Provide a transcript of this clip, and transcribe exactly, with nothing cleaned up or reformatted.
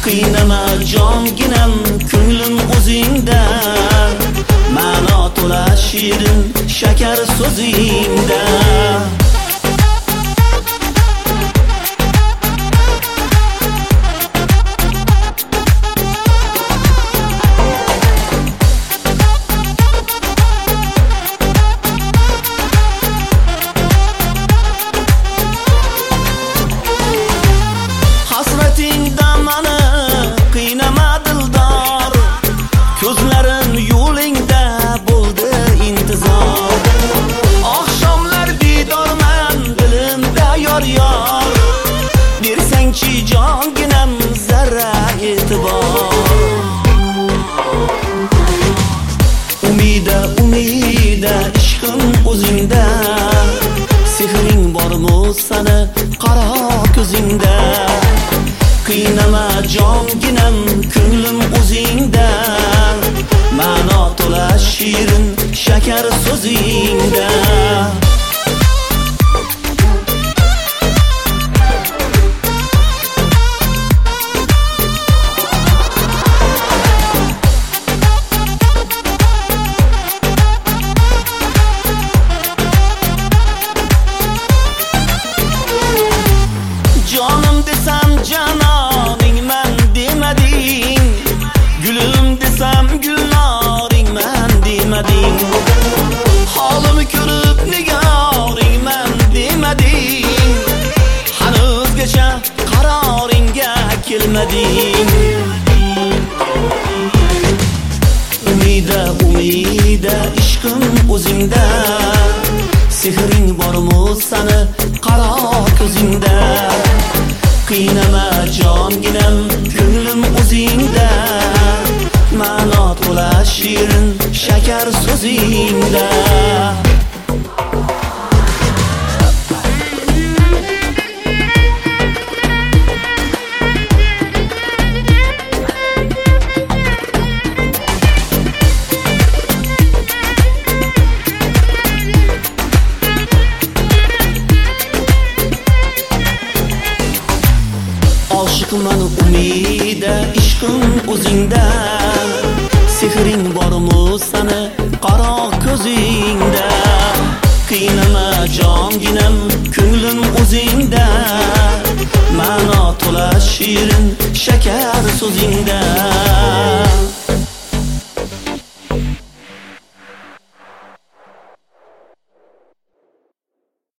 qiynama jonginam ko'nglim o'zingda, ma'no to'la shirin shakar so'zingda. Hasratingda mani qiynama dildor, ko'zlarim yo'lingda bo'ldi intizor. Oqshomlar didorman dilimda yor yor, bersangchi jonginam zarra e'tibor. Umida umida ishqim o'zingda, sehring bormi sani qaro ko'zingda. Qiynama jonginam ko'nglim o'zingda, ma'no to'la shirin shakar so'zingda. Jonim desam janoningman demading, gulim desam gulnoringman demading. Holimni ko'rib nigoringman demading, hanuzgacha qaroringga kelmading. Umida umida ishqim o'zingda, sehring bormi sani qaro ko'zingda. Qiynama jonginam ko'nglim o'zingda, ma'no to'la shirin shakar so'zingda. Oshiqman umida ishqim o'zingda, sehring bormi sani qaro ko'zingda. Qiynama jonginam ko'nglim o'zingda, ma'no to'la shirin shakar so'zingda.